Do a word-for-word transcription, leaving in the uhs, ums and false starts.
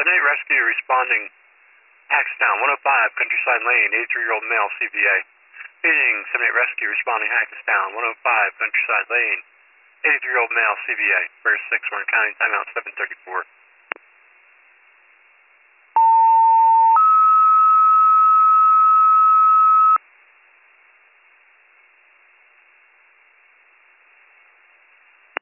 eight rescue responding Hackettstown, one oh five Countryside Lane, eighty-three-year-old male, C V A. Paging seven eight rescue responding Hackettstown, one oh five Countryside Lane, eighty-three-year-old male, C V A. First six, Warren County, timeout seven thirty-four.